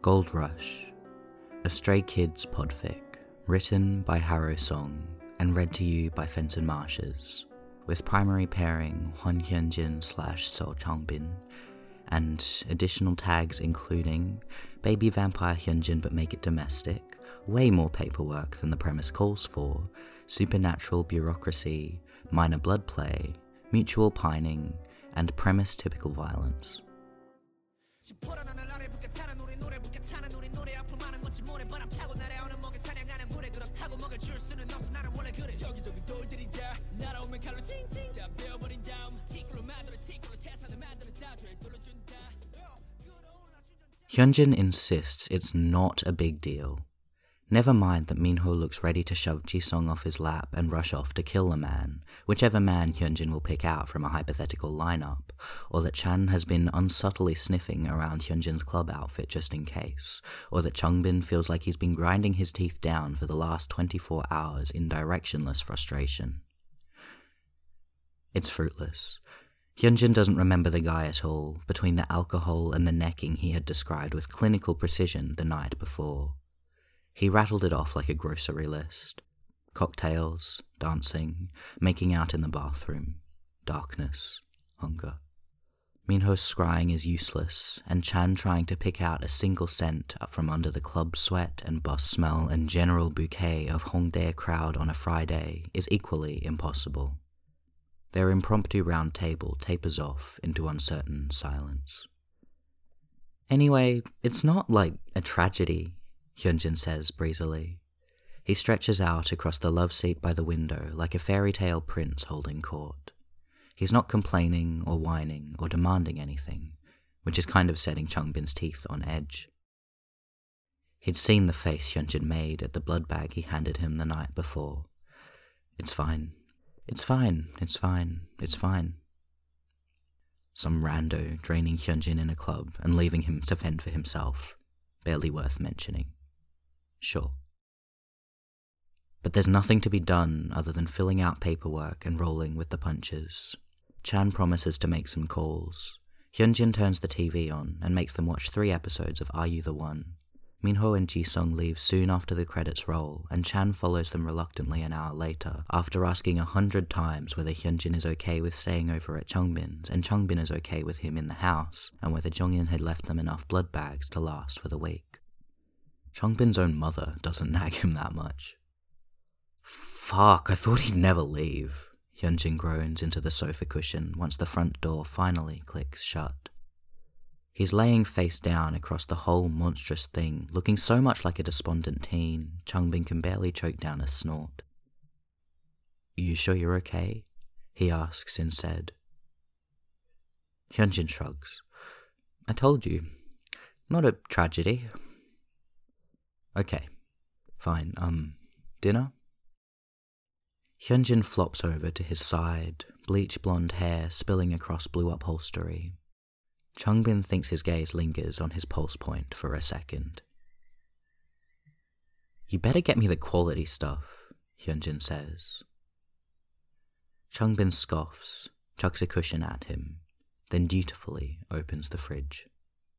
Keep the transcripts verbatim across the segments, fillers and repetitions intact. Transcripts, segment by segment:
Gold Rush, a Stray Kids podfic, written by Harrow Song and read to you by Fenton Marshes, with primary pairing Hwan Hyunjin slash So Changbin, and additional tags including Baby Vampire Hyunjin but make it domestic, way more paperwork than the premise calls for, supernatural bureaucracy, minor blood play, mutual pining, and premise typical violence. Hyunjin insists it's not a big deal. Never mind that Minho looks ready to shove Jisung off his lap and rush off to kill a man, whichever man Hyunjin will pick out from a hypothetical lineup, or that Chan has been unsubtly sniffing around Hyunjin's club outfit just in case, or that Changbin feels like he's been grinding his teeth down for the last twenty-four hours in directionless frustration. It's fruitless. Hyunjin doesn't remember the guy at all, between the alcohol and the necking he had described with clinical precision the night before. He rattled it off like a grocery list. Cocktails, dancing, making out in the bathroom, darkness, hunger. Minho's scrying is useless, and Chan trying to pick out a single scent from under the club sweat and bus smell and general bouquet of Hongdae crowd on a Friday is equally impossible. Their impromptu round table tapers off into uncertain silence. Anyway, it's not like a tragedy, Hyunjin says breezily. He stretches out across the love seat by the window like a fairy tale prince holding court. He's not complaining or whining or demanding anything, which is kind of setting Changbin's teeth on edge. He'd seen the face Hyunjin made at the blood bag he handed him the night before. It's fine. It's fine. It's fine. It's fine. Some rando draining Hyunjin in a club and leaving him to fend for himself. Barely worth mentioning. Sure. But there's nothing to be done other than filling out paperwork and rolling with the punches. Chan promises to make some calls. Hyunjin turns the T V on and makes them watch three episodes of Are You the One? Minho and Jisung leave soon after the credits roll, and Chan follows them reluctantly an hour later, after asking a hundred times whether Hyunjin is okay with staying over at Changbin's, and Changbin is okay with him in the house, and whether Jonghyun had left them enough blood bags to last for the week. Changbin's own mother doesn't nag him that much. Fuck, I thought he'd never leave, Hyunjin groans into the sofa cushion once the front door finally clicks shut. He's laying face down across the whole monstrous thing, looking so much like a despondent teen, Changbin can barely choke down a snort. You sure you're okay? He asks instead. Hyunjin shrugs. I told you. Not a tragedy. Okay. Fine, um, dinner? Hyunjin flops over to his side, bleach blonde hair spilling across blue upholstery. Changbin thinks his gaze lingers on his pulse point for a second. You better get me the quality stuff, Hyunjin says. Changbin scoffs, chucks a cushion at him, then dutifully opens the fridge.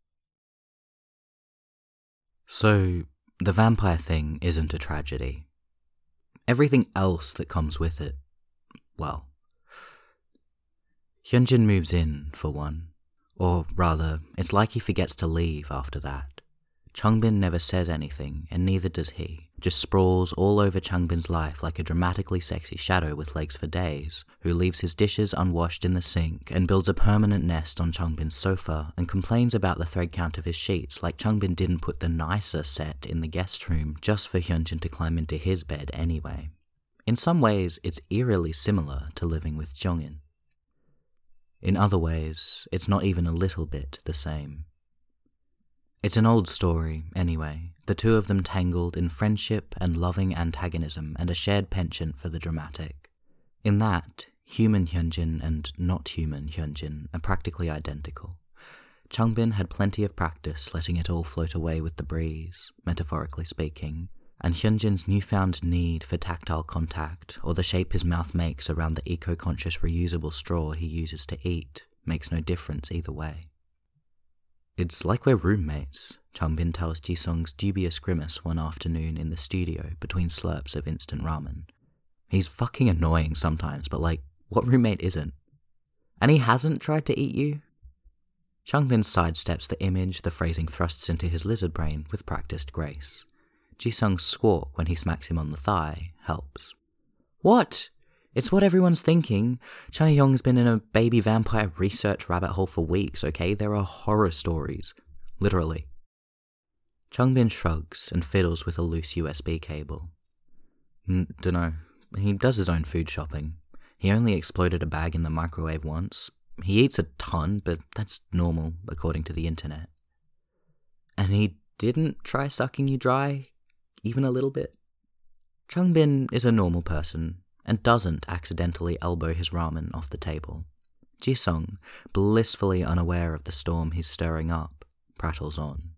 So, the vampire thing isn't a tragedy. Everything else that comes with it, well. Hyunjin moves in, for one. Or rather, it's like he forgets to leave after that. Changbin never says anything, and neither does he, just sprawls all over Changbin's life like a dramatically sexy shadow with legs for days, who leaves his dishes unwashed in the sink and builds a permanent nest on Changbin's sofa and complains about the thread count of his sheets like Changbin didn't put the nicer set in the guest room just for Hyunjin to climb into his bed anyway. In some ways, it's eerily similar to living with Jonghyun. In other ways, it's not even a little bit the same. It's an old story, anyway, the two of them tangled in friendship and loving antagonism and a shared penchant for the dramatic. In that, human Hyunjin and not human Hyunjin are practically identical. Changbin had plenty of practice letting it all float away with the breeze, metaphorically speaking, and Hyunjin's newfound need for tactile contact, or the shape his mouth makes around the eco-conscious reusable straw he uses to eat, makes no difference either way. It's like we're roommates, Changbin tells Jisung's dubious grimace one afternoon in the studio between slurps of instant ramen. He's fucking annoying sometimes, but like, what roommate isn't? And he hasn't tried to eat you? Changbin sidesteps the image the phrasing thrusts into his lizard brain with practiced grace. Jisung's squawk when he smacks him on the thigh helps. What? It's what everyone's thinking. Chanhyong's been in a baby vampire research rabbit hole for weeks, okay? There are horror stories. Literally. Changbin shrugs and fiddles with a loose U S B cable. N- dunno. He does his own food shopping. He only exploded a bag in the microwave once. He eats a ton, but that's normal, according to the internet. And he didn't try sucking you dry, even a little bit? Changbin is a normal person, and doesn't accidentally elbow his ramen off the table. Jisung, blissfully unaware of the storm he's stirring up, prattles on.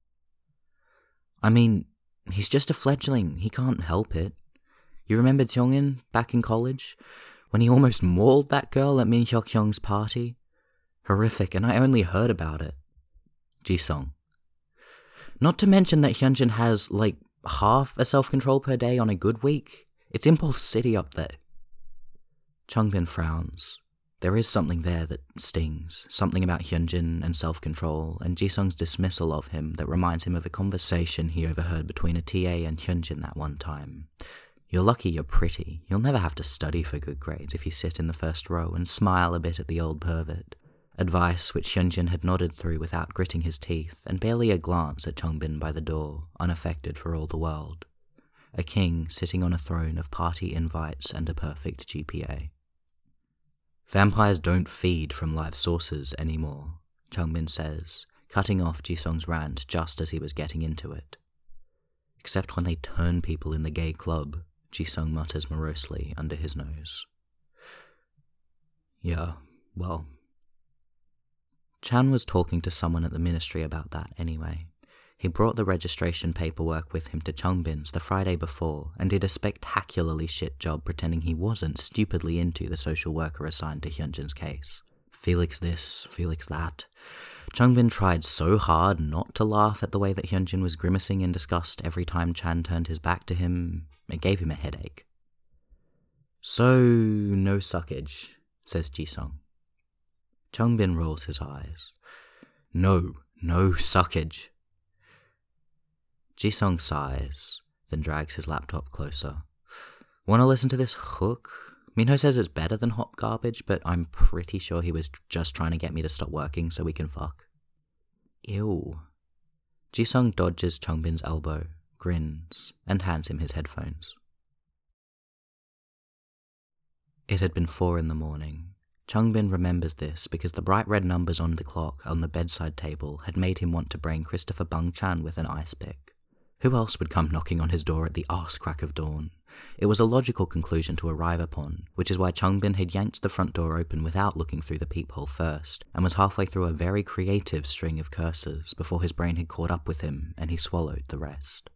I mean, he's just a fledgling, he can't help it. You remember Jongin back in college? When he almost mauled that girl at Min Hyuk-hyung's party? Horrific, and I only heard about it. Jisung. Not to mention that Hyunjin has, like, half a self-control per day on a good week. It's Impulse City up there. Changbin frowns. There is something there that stings, something about Hyunjin and self-control, and Jisung's dismissal of him that reminds him of a conversation he overheard between a T A and Hyunjin that one time. You're lucky you're pretty. You'll never have to study for good grades if you sit in the first row and smile a bit at the old pervert. Advice which Hyunjin had nodded through without gritting his teeth, and barely a glance at Changbin by the door, unaffected for all the world. A king sitting on a throne of party invites and a perfect G P A. Vampires don't feed from live sources anymore, Changbin says, cutting off Jisung's rant just as he was getting into it. Except when they turn people in the gay club, Jisung mutters morosely under his nose. Yeah, well. Chan was talking to someone at the ministry about that anyway. He brought the registration paperwork with him to Changbin's the Friday before and did a spectacularly shit job pretending he wasn't stupidly into the social worker assigned to Hyunjin's case. Felix this, Felix that. Changbin tried so hard not to laugh at the way that Hyunjin was grimacing in disgust every time Chan turned his back to him. It gave him a headache. So, no suckage, says Jisung. Changbin rolls his eyes. No, no suckage. Jisung sighs, then drags his laptop closer. Want to listen to this hook? Minho says it's better than hot garbage, but I'm pretty sure he was just trying to get me to stop working so we can fuck. Ew. Jisung dodges Changbin's elbow, grins, and hands him his headphones. It had been four in the morning. Changbin remembers this because the bright red numbers on the clock on the bedside table had made him want to brain Christopher Bung Chan with an ice pick. Who else would come knocking on his door at the arse crack of dawn? It was a logical conclusion to arrive upon, which is why Changbin had yanked the front door open without looking through the peephole first, and was halfway through a very creative string of curses before his brain had caught up with him and he swallowed the rest.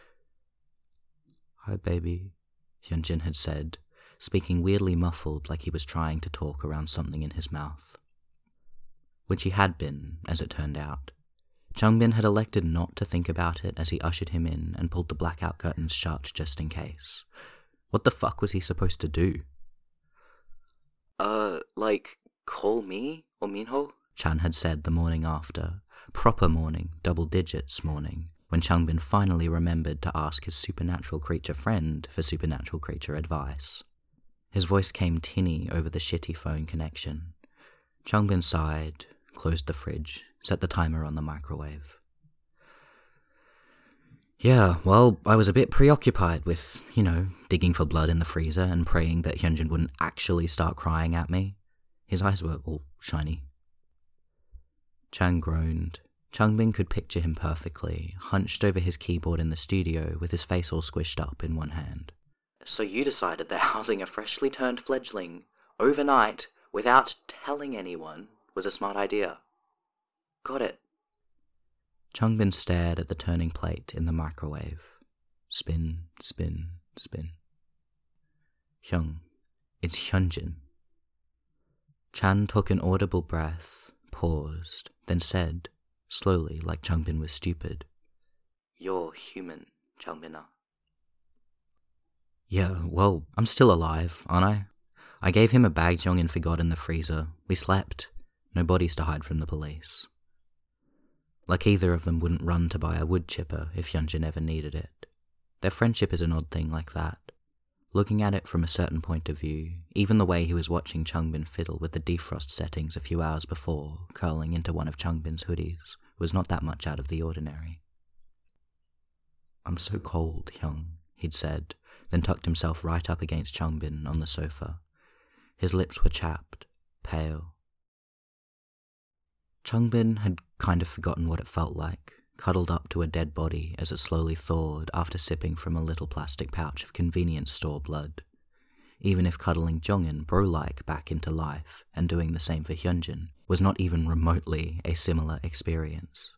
Hi, baby, Hyunjin had said, speaking weirdly muffled like he was trying to talk around something in his mouth. Which he had been, as it turned out. Changbin had elected not to think about it as he ushered him in and pulled the blackout curtains shut just in case. What the fuck was he supposed to do? Uh, like, call me or Minho? Chan had said the morning after. Proper morning, double digits morning, when Changbin finally remembered to ask his supernatural creature friend for supernatural creature advice. His voice came tinny over the shitty phone connection. Changbin sighed, closed the fridge, set the timer on the microwave. Yeah, well, I was a bit preoccupied with, you know, digging for blood in the freezer and praying that Hyunjin wouldn't actually start crying at me. His eyes were all shiny. Chan groaned. Changbin could picture him perfectly, hunched over his keyboard in the studio with his face all squished up in one hand. So you decided that housing a freshly turned fledgling overnight without telling anyone was a smart idea. Got it. Changbin stared at the turning plate in the microwave. Spin, spin, spin. Hyung, it's Hyunjin. Chan took an audible breath, paused, then said, slowly like Changbin was stupid. You're human, Changbin. Yeah, well, I'm still alive, aren't I? I gave him a bag Jongin forgot in the freezer. We slept. No bodies to hide from the police. Like either of them wouldn't run to buy a wood chipper if Hyunjin ever needed it. Their friendship is an odd thing like that. Looking at it from a certain point of view, even the way he was watching Changbin fiddle with the defrost settings a few hours before, curling into one of Changbin's hoodies, was not that much out of the ordinary. I'm so cold, Hyung, he'd said, then tucked himself right up against Changbin on the sofa. His lips were chapped, pale. Changbin had kind of forgotten what it felt like, cuddled up to a dead body as it slowly thawed after sipping from a little plastic pouch of convenience store blood. Even if cuddling Jongin bro-like back into life and doing the same for Hyunjin was not even remotely a similar experience.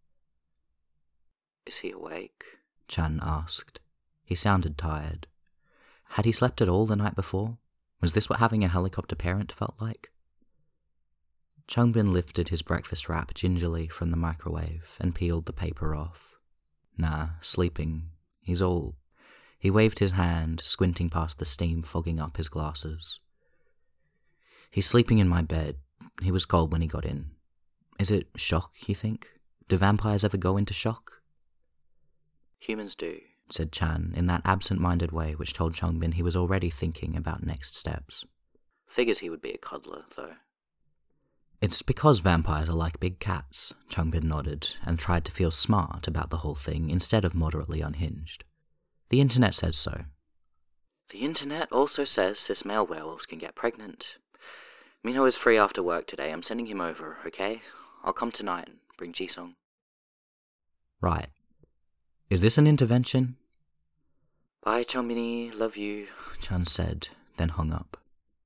Is he awake? Chan asked. He sounded tired. Had he slept at all the night before? Was this what having a helicopter parent felt like? Changbin lifted his breakfast wrap gingerly from the microwave and peeled the paper off. Nah, sleeping. He's all... He waved his hand, squinting past the steam fogging up his glasses. He's sleeping in my bed. He was cold when he got in. Is it shock, you think? Do vampires ever go into shock? Humans do, said Chan in that absent-minded way which told Changbin he was already thinking about next steps. Figures he would be a cuddler, though. It's because vampires are like big cats, Changbin nodded, and tried to feel smart about the whole thing instead of moderately unhinged. The internet says so. The internet also says cis male werewolves can get pregnant. Minho is free after work today. I'm sending him over, okay? I'll come tonight and bring Jisung. Right. Is this an intervention? Bye, Changbin, love you, Chan said, then hung up.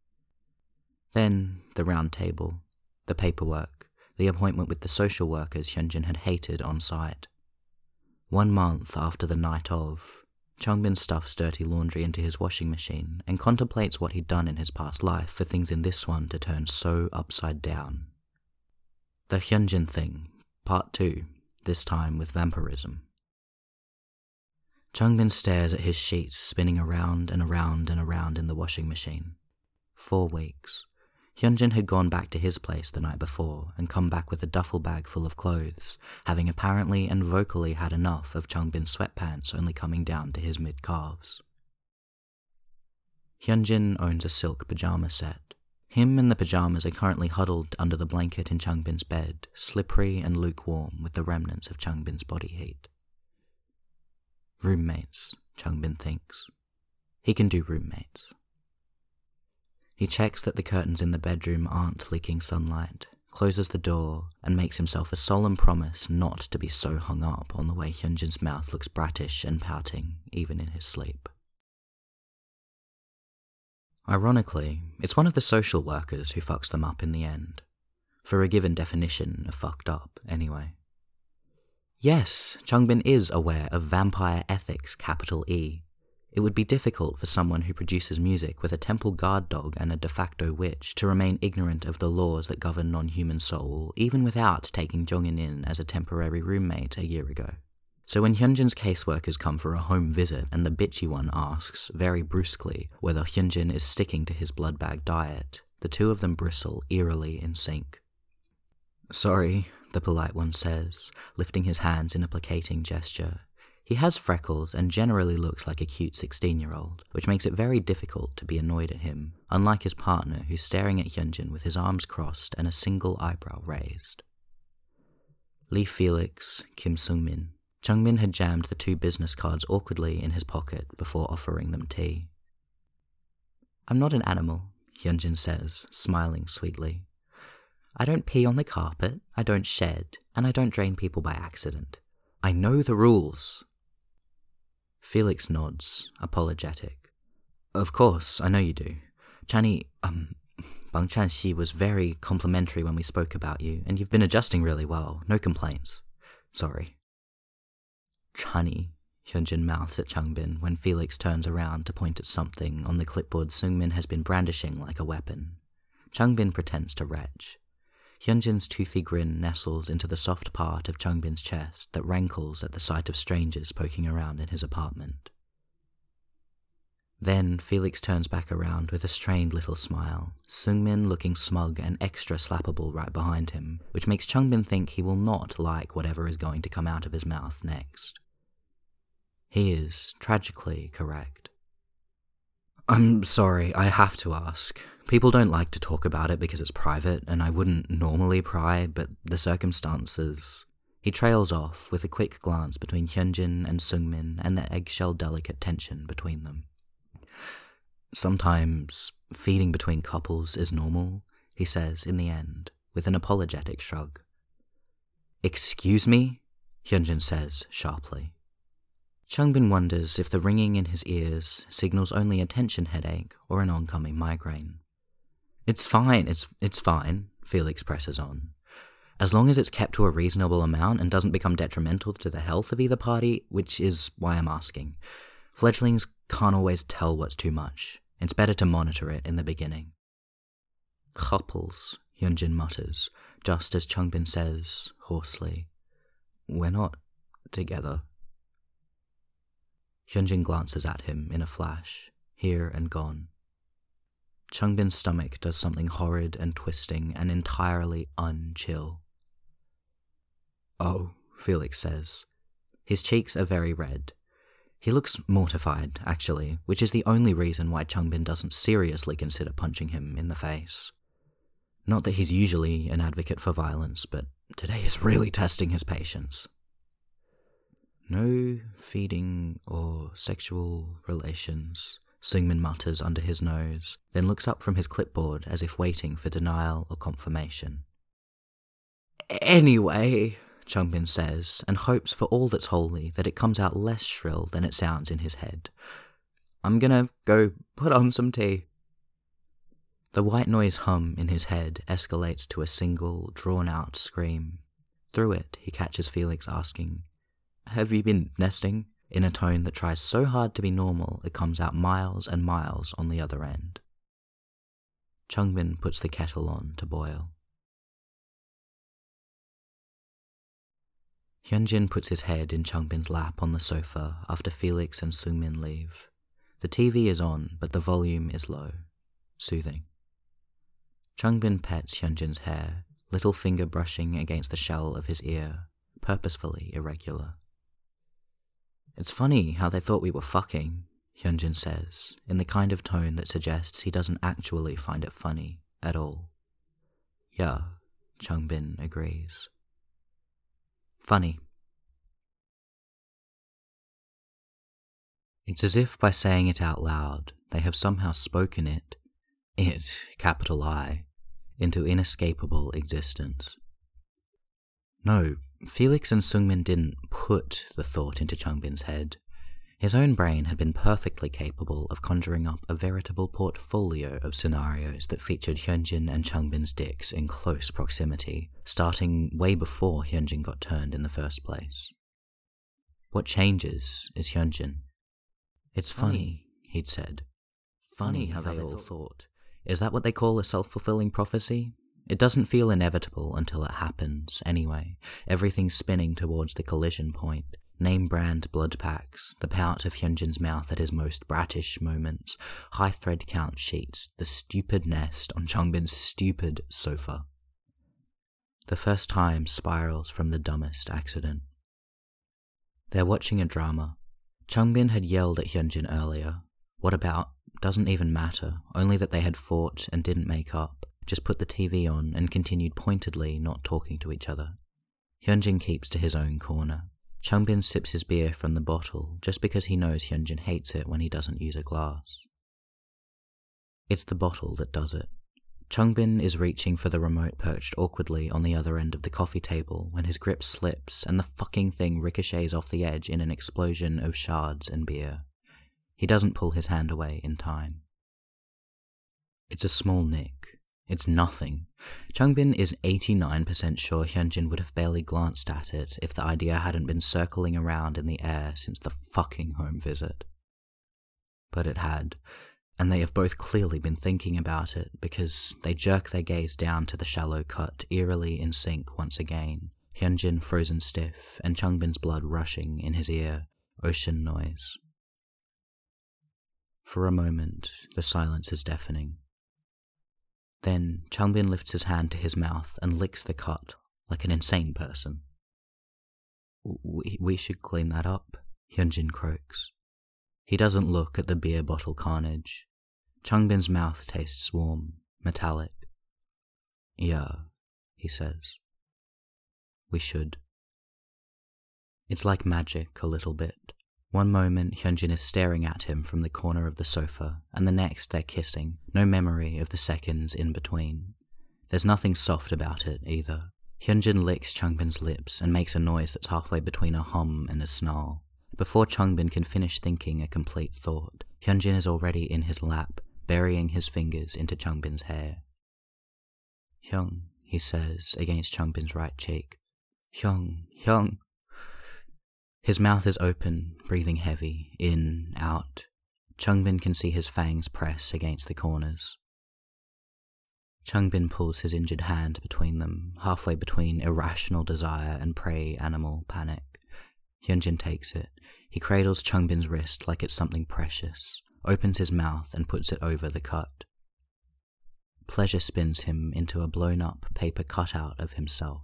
Then the round table. The paperwork, the appointment with the social workers Hyunjin had hated on site. One month after the night of, Changbin stuffs dirty laundry into his washing machine and contemplates what he'd done in his past life for things in this one to turn so upside down. The Hyunjin thing, part two, this time with vampirism. Changbin stares at his sheets spinning around and around and around in the washing machine. Four weeks. Hyunjin had gone back to his place the night before and come back with a duffel bag full of clothes, having apparently and vocally had enough of Changbin's sweatpants only coming down to his mid-calves. Hyunjin owns a silk pyjama set. Him and the pyjamas are currently huddled under the blanket in Changbin's bed, slippery and lukewarm with the remnants of Changbin's body heat. Roommates, Changbin thinks. He can do roommates. He checks that the curtains in the bedroom aren't leaking sunlight, closes the door, and makes himself a solemn promise not to be so hung up on the way Hyunjin's mouth looks brattish and pouting, even in his sleep. Ironically, it's one of the social workers who fucks them up in the end. For a given definition of fucked up, anyway. Yes, Changbin is aware of vampire ethics, capital E. It would be difficult for someone who produces music with a temple guard dog and a de facto witch to remain ignorant of the laws that govern non-human soul, even without taking Jongin in as a temporary roommate a year ago. So when Hyunjin's caseworkers come for a home visit and the bitchy one asks, very brusquely, whether Hyunjin is sticking to his blood bag diet, the two of them bristle eerily in sync. Sorry, the polite one says, lifting his hands in a placating gesture. He has freckles and generally looks like a cute sixteen-year-old, which makes it very difficult to be annoyed at him, unlike his partner who's staring at Hyunjin with his arms crossed and a single eyebrow raised. Lee Felix, Kim Sung-min. Changbin had jammed the two business cards awkwardly in his pocket before offering them tea. I'm not an animal, Hyunjin says, smiling sweetly. I don't pee on the carpet, I don't shed, and I don't drain people by accident. I know the rules. Felix nods, apologetic. Of course, I know you do. Chani, um, Bang Chan-si was very complimentary when we spoke about you, and you've been adjusting really well, no complaints. Sorry. Chani, Hyunjin mouths at Changbin when Felix turns around to point at something on the clipboard Sungmin has been brandishing like a weapon. Changbin pretends to retch. Hyunjin's toothy grin nestles into the soft part of Changbin's chest that rankles at the sight of strangers poking around in his apartment. Then Felix turns back around with a strained little smile, Seungmin looking smug and extra slappable right behind him, which makes Changbin think he will not like whatever is going to come out of his mouth next. He is tragically correct. I'm sorry, I have to ask. People don't like to talk about it because it's private, and I wouldn't normally pry, but the circumstances... He trails off with a quick glance between Hyunjin and Seungmin and the eggshell-delicate tension between them. Sometimes feeding between couples is normal, he says in the end, with an apologetic shrug. Excuse me? Hyunjin says sharply. Changbin wonders if the ringing in his ears signals only a tension headache or an oncoming migraine. It's fine, it's it's fine, Felix presses on. As long as it's kept to a reasonable amount and doesn't become detrimental to the health of either party, which is why I'm asking. Fledglings can't always tell what's too much. It's better to monitor it in the beginning. Couples, Hyunjin mutters, just as Changbin says, hoarsely, we're not together. Hyunjin glances at him in a flash, here and gone. Changbin's stomach does something horrid and twisting and entirely unchill. Oh, Felix says. His cheeks are very red. He looks mortified, actually, which is the only reason why Changbin doesn't seriously consider punching him in the face. Not that he's usually an advocate for violence, but today is really testing his patience. No feeding or sexual relations, Seungmin mutters under his nose, then looks up from his clipboard as if waiting for denial or confirmation. Anyway, Changbin says, and hopes for all that's holy that it comes out less shrill than it sounds in his head. I'm gonna go put on some tea. The white noise hum in his head escalates to a single, drawn-out scream. Through it, he catches Felix asking, Have you been nesting? In a tone that tries so hard to be normal it comes out miles and miles on the other end. Changbin puts the kettle on to boil. Hyunjin puts his head in Changbin's lap on the sofa after Felix and Seungmin leave. The T V is on, but the volume is low, soothing. Changbin pets Hyunjin's hair, little finger brushing against the shell of his ear, purposefully irregular. It's funny how they thought we were fucking, Hyunjin says, in the kind of tone that suggests he doesn't actually find it funny at all. Yeah, Changbin agrees. Funny. It's as if by saying it out loud, they have somehow spoken it, it, capital I, into inescapable existence. No, Felix and Seungmin didn't put the thought into Changbin's head. His own brain had been perfectly capable of conjuring up a veritable portfolio of scenarios that featured Hyunjin and Changbin's dicks in close proximity, starting way before Hyunjin got turned in the first place. What changes is Hyunjin. It's funny, he'd said. Funny how they all thought. Is that what they call a self-fulfilling prophecy? It doesn't feel inevitable until it happens, anyway. Everything's spinning towards the collision point. Name-brand blood packs, the pout of Hyunjin's mouth at his most bratish moments, high thread count sheets, the stupid nest on Changbin's stupid sofa. The first time spirals from the dumbest accident. They're watching a drama. Changbin had yelled at Hyunjin earlier. What about? Doesn't even matter, only that they had fought and didn't make up. Just put the T V on and continued pointedly not talking to each other. Hyunjin keeps to his own corner. Changbin sips his beer from the bottle just because he knows Hyunjin hates it when he doesn't use a glass. It's the bottle that does it. Changbin is reaching for the remote perched awkwardly on the other end of the coffee table when his grip slips and the fucking thing ricochets off the edge in an explosion of shards and beer. He doesn't pull his hand away in time. It's a small nick. It's nothing. Changbin is eighty-nine percent sure Hyunjin would have barely glanced at it if the idea hadn't been circling around in the air since the fucking home visit. But it had, and they have both clearly been thinking about it because they jerk their gaze down to the shallow cut, eerily in sync once again, Hyunjin frozen stiff and Changbin's blood rushing in his ear, ocean noise. For a moment, the silence is deafening. Then Changbin lifts his hand to his mouth and licks the cut like an insane person. We, we should clean that up, Hyunjin croaks. He doesn't look at the beer bottle carnage. Changbin's mouth tastes warm, metallic. Yeah, he says. We should. It's like magic a little bit. One moment Hyunjin is staring at him from the corner of the sofa, and the next they're kissing, no memory of the seconds in between. There's nothing soft about it either. Hyunjin licks Changbin's lips and makes a noise that's halfway between a hum and a snarl. Before Changbin can finish thinking a complete thought, Hyunjin is already in his lap, burying his fingers into Changbin's hair. Hyung, he says against Changbin's right cheek. Hyung, Hyung. His mouth is open, breathing heavy, in, out. Changbin can see his fangs press against the corners. Changbin pulls his injured hand between them, halfway between irrational desire and prey animal panic. Hyunjin takes it. He cradles Changbin's wrist like it's something precious, opens his mouth and puts it over the cut. Pleasure spins him into a blown-up paper cutout of himself.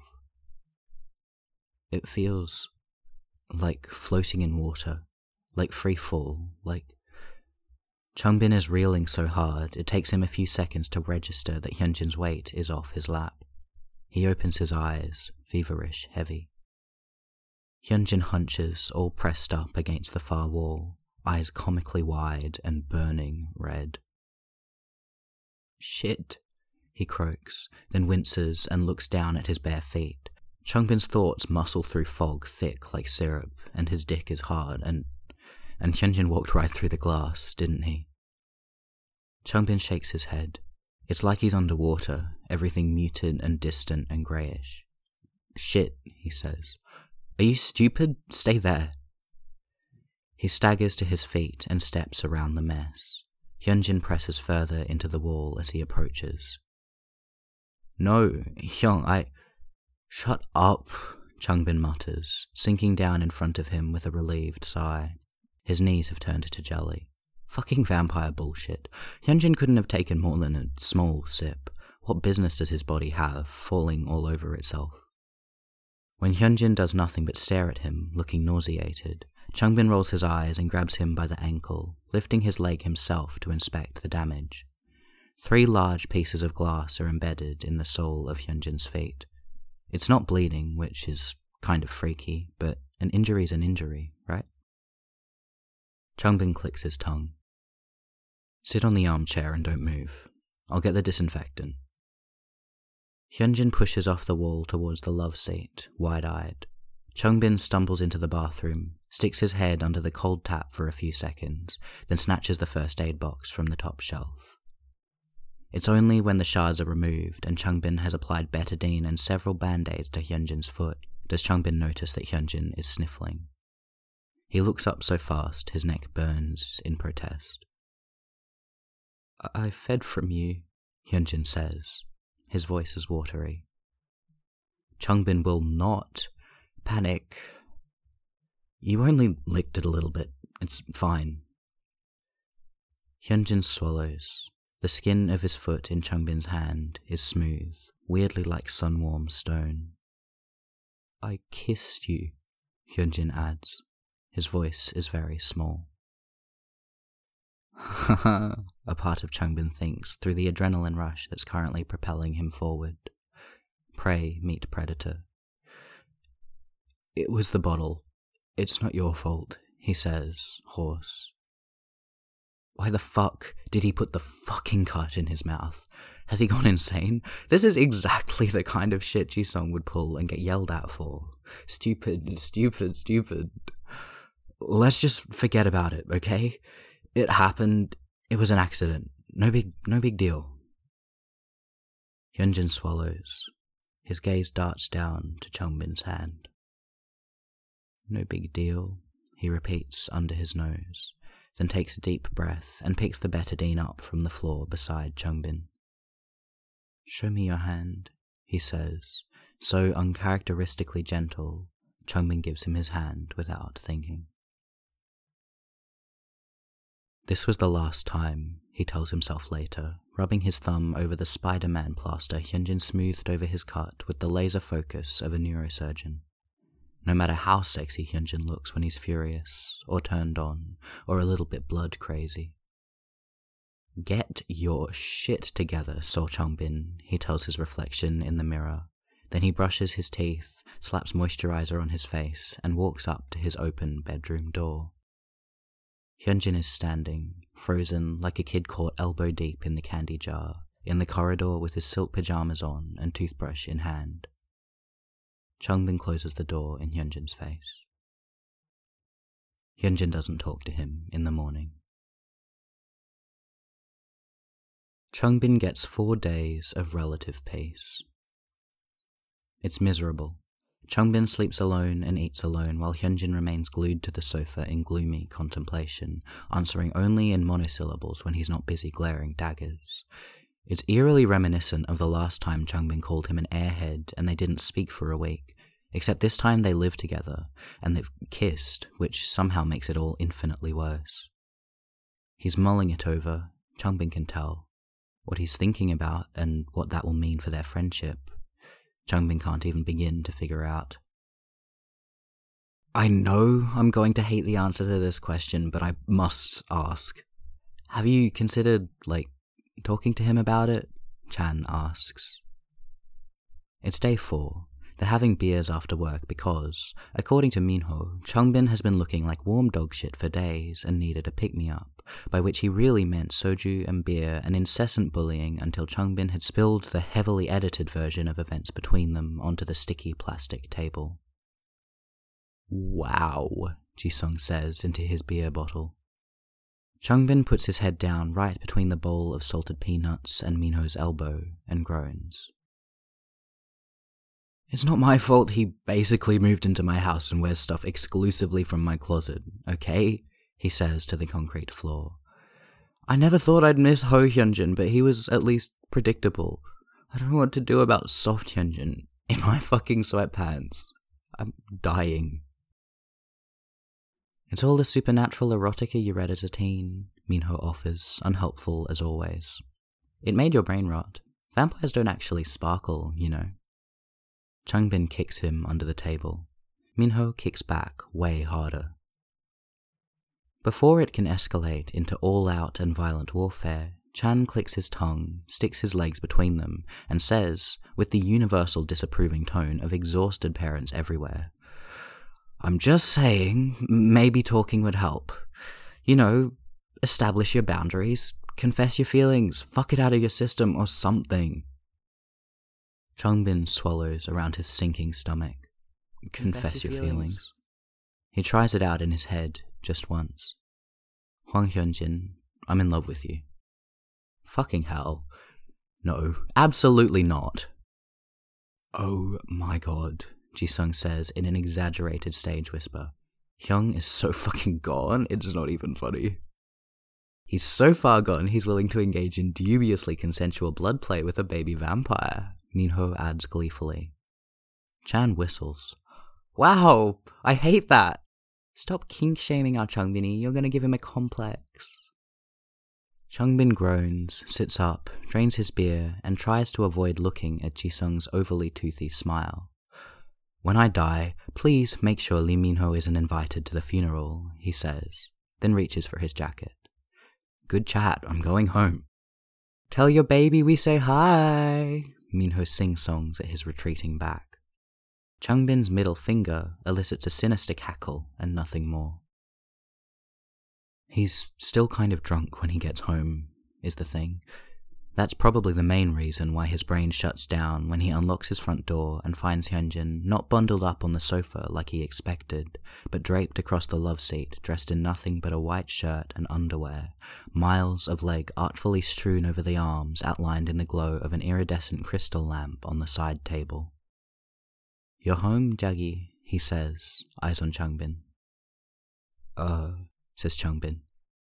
It feels like floating in water, like free fall, like... Changbin is reeling so hard, it takes him a few seconds to register that Hyunjin's weight is off his lap. He opens his eyes, feverish, heavy. Hyunjin hunches, all pressed up against the far wall, eyes comically wide and burning red. Shit, he croaks, then winces and looks down at his bare feet. Changbin's thoughts muscle through fog thick like syrup, and his dick is hard, and... And Hyunjin walked right through the glass, didn't he? Changbin shakes his head. It's like he's underwater, everything muted and distant and greyish. Shit, he says. Are you stupid? Stay there. He staggers to his feet and steps around the mess. Hyunjin presses further into the wall as he approaches. No, Hyung, I... Shut up, Changbin mutters, sinking down in front of him with a relieved sigh. His knees have turned to jelly. Fucking vampire bullshit. Hyunjin couldn't have taken more than a small sip. What business does his body have, falling all over itself? When Hyunjin does nothing but stare at him, looking nauseated, Changbin rolls his eyes and grabs him by the ankle, lifting his leg himself to inspect the damage. Three large pieces of glass are embedded in the sole of Hyunjin's feet. It's not bleeding, which is kind of freaky, but an injury's an injury, right? Changbin clicks his tongue. Sit on the armchair and don't move. I'll get the disinfectant. Hyunjin pushes off the wall towards the love seat, wide-eyed. Changbin stumbles into the bathroom, sticks his head under the cold tap for a few seconds, then snatches the first aid box from the top shelf. It's only when the shards are removed and Changbin has applied betadine and several band-aids to Hyunjin's foot does Changbin notice that Hyunjin is sniffling. He looks up so fast his neck burns in protest. I, I fed from you, Hyunjin says. His voice is watery. Changbin will not panic. You only licked it a little bit. It's fine. Hyunjin swallows. The skin of his foot in Changbin's hand is smooth, weirdly like sun-warm stone. I kissed you, Hyunjin adds. His voice is very small. Ha ha, a part of Changbin thinks through the adrenaline rush that's currently propelling him forward. Prey meet predator. It was the bottle. It's not your fault, he says, hoarse. Why the fuck did he put the fucking cut in his mouth? Has he gone insane? This is exactly the kind of shit Jisung would pull and get yelled at for. Stupid, stupid, stupid. Let's just forget about it, okay? It happened. It was an accident. No big, no big deal. Hyunjin swallows. His gaze darts down to Changbin's hand. No big deal, he repeats under his nose. then takes a deep breath and picks the betadine up from the floor beside Changbin. "Show me your hand," he says, so uncharacteristically gentle, Changbin gives him his hand without thinking. This was the last time, he tells himself later, rubbing his thumb over the Spider-Man plaster Hyunjin smoothed over his cut with the laser focus of a neurosurgeon. No matter how sexy Hyunjin looks when he's furious, or turned on, or a little bit blood crazy. "Get your shit together, So Changbin," he tells his reflection in the mirror. Then he brushes his teeth, slaps moisturizer on his face, and walks up to his open bedroom door. Hyunjin is standing, frozen like a kid caught elbow deep in the candy jar, in the corridor with his silk pajamas on and toothbrush in hand. Changbin closes the door in Hyunjin's face. Hyunjin doesn't talk to him in the morning. Changbin gets four days of relative peace. It's miserable. Changbin sleeps alone and eats alone while Hyunjin remains glued to the sofa in gloomy contemplation, answering only in monosyllables when he's not busy glaring daggers. It's eerily reminiscent of the last time Changbin called him an airhead and they didn't speak for a week, except this time they live together and they've kissed, which somehow makes it all infinitely worse. He's mulling it over, Changbin can tell, what he's thinking about and what that will mean for their friendship. Changbin can't even begin to figure out. I know I'm going to hate the answer to this question, but I must ask. Have you considered, like, talking to him about it? Chan asks. It's day four. They're having beers after work because, according to Minho, Changbin has been looking like warm dog shit for days and needed a pick-me-up, by which he really meant soju and beer and incessant bullying until Changbin had spilled the heavily edited version of events between them onto the sticky plastic table. Wow, Jisung says into his beer bottle. Changbin puts his head down right between the bowl of salted peanuts and Minho's elbow and groans. It's not my fault he basically moved into my house and wears stuff exclusively from my closet, okay? He says to the concrete floor. I never thought I'd miss Ho Hyunjin, but he was at least predictable. I don't know what to do about soft Hyunjin in my fucking sweatpants. I'm dying. It's all the supernatural erotica you read as a teen, Minho offers, unhelpful as always. It made your brain rot. Vampires don't actually sparkle, you know. Changbin kicks him under the table. Minho kicks back way harder. Before it can escalate into all-out and violent warfare, Chan clicks his tongue, sticks his legs between them, and says, with the universal disapproving tone of exhausted parents everywhere, I'm just saying, maybe talking would help. You know, establish your boundaries, confess your feelings, fuck it out of your system or something. Changbin swallows around his sinking stomach. Confess, Confess your, your feelings. feelings. He tries it out in his head, just once. Hwang Hyunjin, I'm in love with you. Fucking hell. No, absolutely not. Oh my god, Jisung says in an exaggerated stage whisper. Hyung is so fucking gone, it's not even funny. He's so far gone he's willing to engage in dubiously consensual blood play with a baby vampire, Minho adds gleefully. Chan whistles. Wow, I hate that. Stop kink-shaming our Changbin, you're gonna give him a complex. Changbin groans, sits up, drains his beer, and tries to avoid looking at Jisung's overly toothy smile. When I die, please make sure Lee Minho isn't invited to the funeral, he says, then reaches for his jacket. Good chat, I'm going home. Tell your baby we say hi, Minho sing-songs at his retreating back. Changbin's middle finger elicits a sinister cackle and nothing more. He's still kind of drunk when he gets home, is the thing. That's probably the main reason why his brain shuts down when he unlocks his front door and finds Hyunjin not bundled up on the sofa like he expected, but draped across the love seat, dressed in nothing but a white shirt and underwear, miles of leg artfully strewn over the arms outlined in the glow of an iridescent crystal lamp on the side table. You're home, Jaggi, he says, eyes on Changbin. Uh, says Changbin.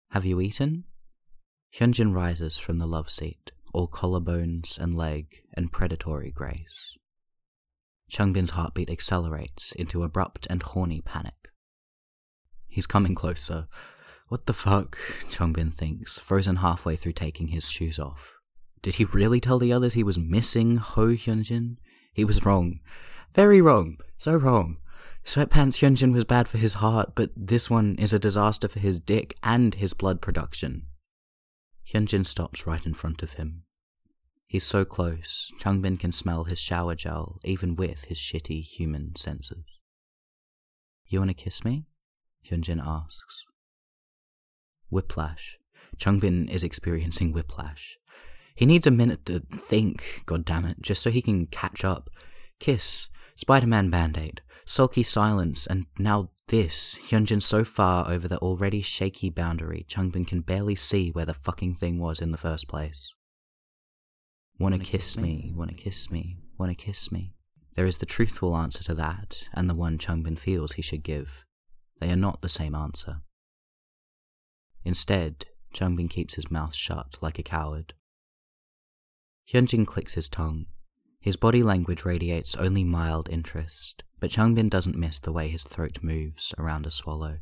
Have you eaten? Hyunjin rises from the love seat, all collarbones and leg and predatory grace. Changbin's heartbeat accelerates into abrupt and horny panic. He's coming closer. What the fuck, Changbin thinks, frozen halfway through taking his shoes off. Did he really tell the others he was missing Ho Hyunjin? He was wrong. Very wrong. So wrong. Sweatpants Hyunjin was bad for his heart, but this one is a disaster for his dick and his blood production. Hyunjin stops right in front of him. He's so close, Changbin can smell his shower gel, even with his shitty human senses. You wanna kiss me? Hyunjin asks. Whiplash. Changbin is experiencing whiplash. He needs a minute to think, goddammit, just so he can catch up. Kiss, Spider-Man Band-Aid, sulky silence, and now this. Hyunjin so far over the already shaky boundary, Changbin can barely see where the fucking thing was in the first place. Wanna kiss me, wanna kiss me, wanna kiss me. There is the truthful answer to that, and the one Changbin feels he should give. They are not the same answer. Instead, Changbin keeps his mouth shut like a coward. Hyunjin clicks his tongue. His body language radiates only mild interest, but Changbin doesn't miss the way his throat moves around a swallow.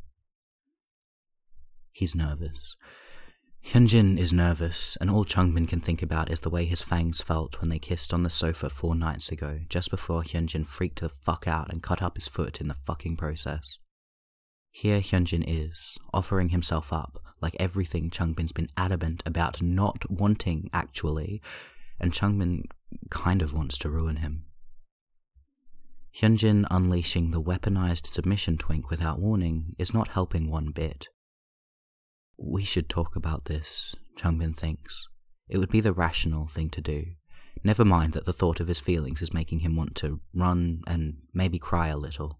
He's nervous. Hyunjin is nervous, and all Changbin can think about is the way his fangs felt when they kissed on the sofa four nights ago, just before Hyunjin freaked the fuck out and cut up his foot in the fucking process. Here Hyunjin is, offering himself up, like everything Changbin's been adamant about not wanting, actually, and Changbin kind of wants to ruin him. Hyunjin unleashing the weaponized submission twink without warning is not helping one bit. We should talk about this, Changbin thinks. It would be the rational thing to do. Never mind that the thought of his feelings is making him want to run and maybe cry a little.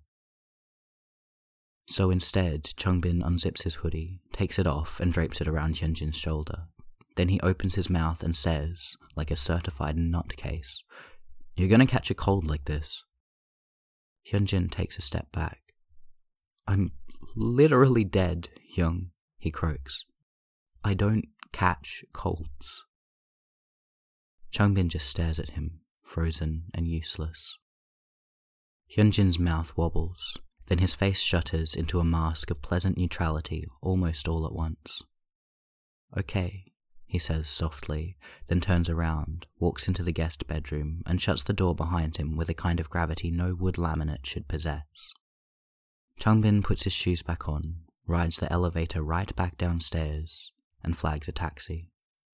So instead, Changbin unzips his hoodie, takes it off and drapes it around Hyunjin's shoulder. Then he opens his mouth and says, like a certified nutcase, "You're gonna catch a cold like this." Hyunjin takes a step back. "I'm literally dead, Hyung," he croaks. "I don't catch colds." Changbin just stares at him, frozen and useless. Hyunjin's mouth wobbles, then his face shutters into a mask of pleasant neutrality almost all at once. "Okay," he says softly, then turns around, walks into the guest bedroom, and shuts the door behind him with a kind of gravity no wood laminate should possess. Changbin puts his shoes back on, rides the elevator right back downstairs, and flags a taxi.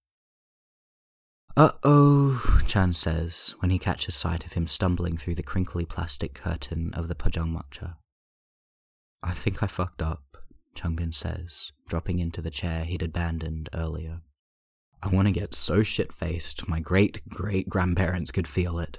"Uh-oh," Chan says, when he catches sight of him stumbling through the crinkly plastic curtain of the pojangmacha. "I think I fucked up," Changbin says, dropping into the chair he'd abandoned earlier. "I want to get so shit-faced my great-great-grandparents could feel it."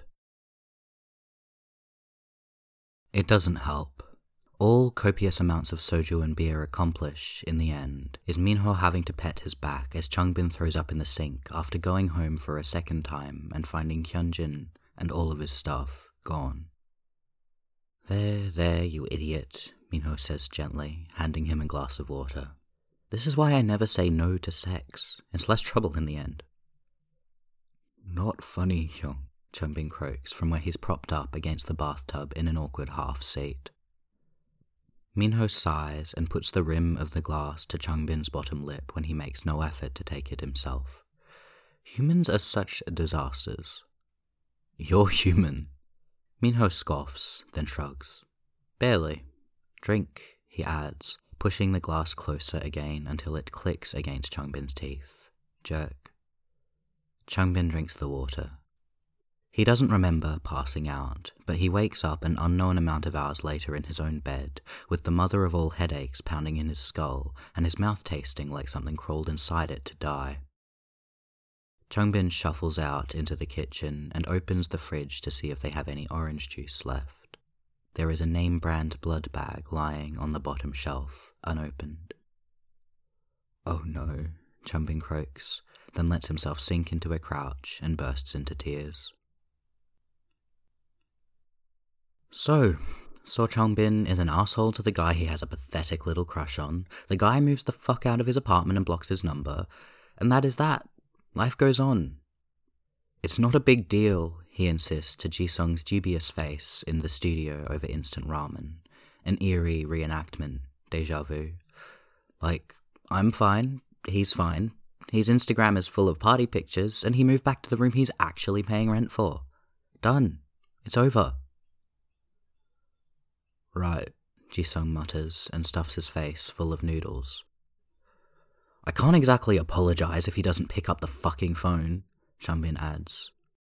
It doesn't help. All copious amounts of soju and beer accomplish, in the end, is Minho having to pet his back as Changbin throws up in the sink after going home for a second time and finding Hyunjin and all of his stuff gone. "There, there, you idiot," Minho says gently, handing him a glass of water. "This is why I never say no to sex. It's less trouble in the end." "Not funny, Hyung," Changbin croaks from where he's propped up against the bathtub in an awkward half-seat. Minho sighs and puts the rim of the glass to Changbin's bottom lip when he makes no effort to take it himself. Humans are such disasters. "You're human." Minho scoffs, then shrugs. "Barely. Drink," he adds, pushing the glass closer again until it clicks against Changbin's teeth. Jerk. Changbin drinks the water. He doesn't remember passing out, but he wakes up an unknown amount of hours later in his own bed, with the mother of all headaches pounding in his skull, and his mouth tasting like something crawled inside it to die. Changbin shuffles out into the kitchen and opens the fridge to see if they have any orange juice left. There is a name-brand blood bag lying on the bottom shelf, unopened. "Oh no," Changbin croaks, then lets himself sink into a crouch and bursts into tears. "So, So Changbin is an asshole to the guy he has a pathetic little crush on. The guy moves the fuck out of his apartment and blocks his number. And that is that. Life goes on. It's not a big deal, he insists to Jisung's dubious face in the studio over instant ramen. An eerie reenactment, déjà vu. Like, I'm fine, he's fine. His Instagram is full of party pictures, and he moved back to the room he's actually paying rent for. Done. It's over. Right, Jisung mutters and stuffs his face full of noodles. I can't exactly apologize if he doesn't pick up the fucking phone, Changbin adds.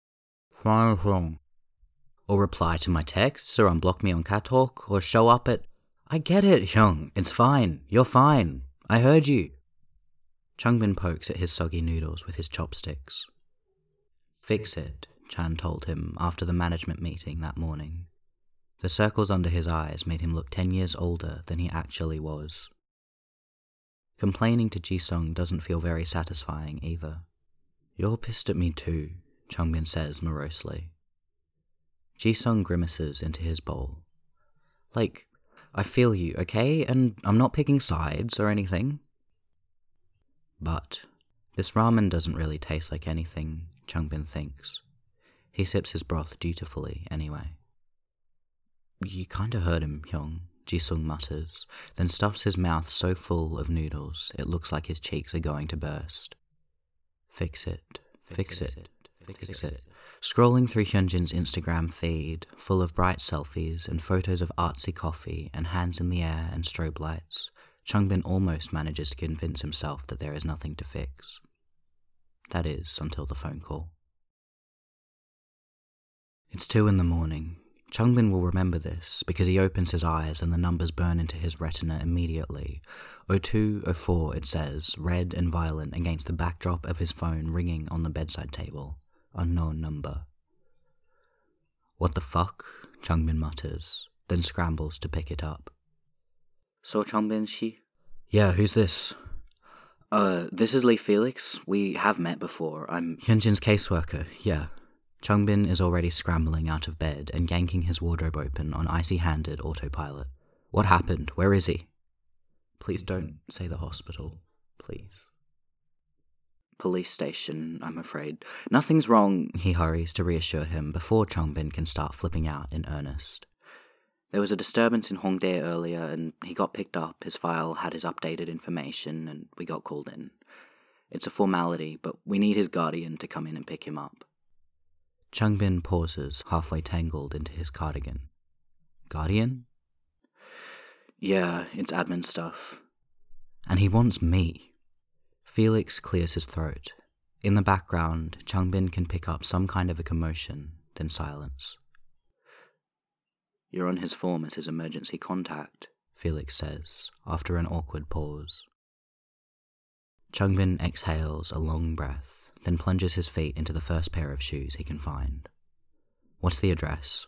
Or reply to my texts, or unblock me on Katalk, or show up at... I get it, Hyung. It's fine. You're fine. I heard you. Changbin pokes at his soggy noodles with his chopsticks. Fix it, Chan told him after the management meeting that morning. The circles under his eyes made him look ten years older than he actually was. Complaining to Jisung doesn't feel very satisfying either. You're pissed at me too, Changbin says morosely. Jisung grimaces into his bowl. Like, I feel you, okay? And I'm not picking sides or anything. But this ramen doesn't really taste like anything, Changbin thinks. He sips his broth dutifully anyway. You kinda heard him, Hyung, Jisung mutters, then stuffs his mouth so full of noodles it looks like his cheeks are going to burst. Fix it, fix it, fix it. Scrolling through Hyunjin's Instagram feed, full of bright selfies and photos of artsy coffee and hands in the air and strobe lights, Changbin almost manages to convince himself that there is nothing to fix. That is, until the phone call. It's two in the morning. Changbin will remember this because he opens his eyes and the numbers burn into his retina immediately. oh two oh four, it says, red and violent against the backdrop of his phone ringing on the bedside table. Unknown number. What the fuck? Changbin mutters, then scrambles to pick it up. So Changbin, she? Yeah, who's this? Uh, this is Lee Felix. We have met before. I'm... Hyunjin's caseworker, yeah. Changbin is already scrambling out of bed and yanking his wardrobe open on icy-handed autopilot. What happened? Where is he? Please don't say the hospital, please. Police station, I'm afraid. Nothing's wrong. He hurries to reassure him before Changbin can start flipping out in earnest. There was a disturbance in Hongdae earlier, and he got picked up. His file had his updated information, and we got called in. It's a formality, but we need his guardian to come in and pick him up. Changbin pauses, halfway tangled into his cardigan. Guardian? Yeah, it's admin stuff. And he wants me. Felix clears his throat. In the background, Changbin can pick up some kind of a commotion, then silence. You're on his form as his emergency contact, Felix says, after an awkward pause. Changbin exhales a long breath, then plunges his feet into the first pair of shoes he can find. What's the address?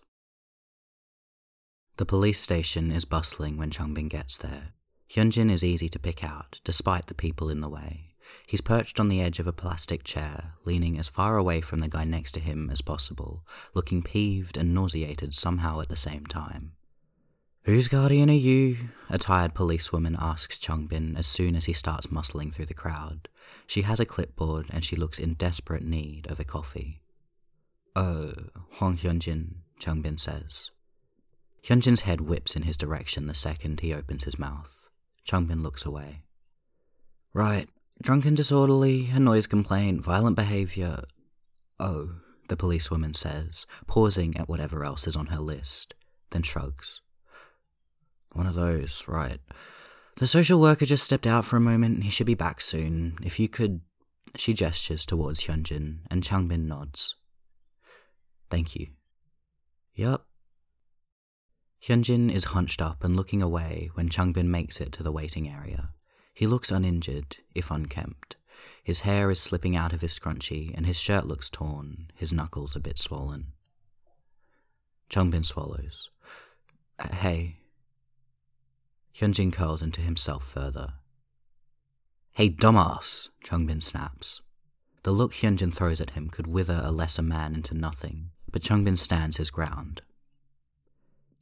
The police station is bustling when Changbin gets there. Hyunjin is easy to pick out, despite the people in the way. He's perched on the edge of a plastic chair, leaning as far away from the guy next to him as possible, looking peeved and nauseated somehow at the same time. Whose guardian are you? A tired policewoman asks Changbin as soon as he starts muscling through the crowd. She has a clipboard and she looks in desperate need of a coffee. Oh, Hwang Hyunjin, Changbin says. Hyunjin's head whips in his direction the second he opens his mouth. Changbin looks away. Right, drunken disorderly, a noise complaint, violent behaviour. Oh, the policewoman says, pausing at whatever else is on her list, then shrugs. One of those, right. The social worker just stepped out for a moment. He should be back soon. If you could... She gestures towards Hyunjin, and Changbin nods. Thank you. Yup. Hyunjin is hunched up and looking away when Changbin makes it to the waiting area. He looks uninjured, if unkempt. His hair is slipping out of his scrunchie, and his shirt looks torn, his knuckles a bit swollen. Changbin swallows. Hey... Hyunjin curls into himself further. Hey, dumbass, Changbin snaps. The look Hyunjin throws at him could wither a lesser man into nothing, but Changbin stands his ground.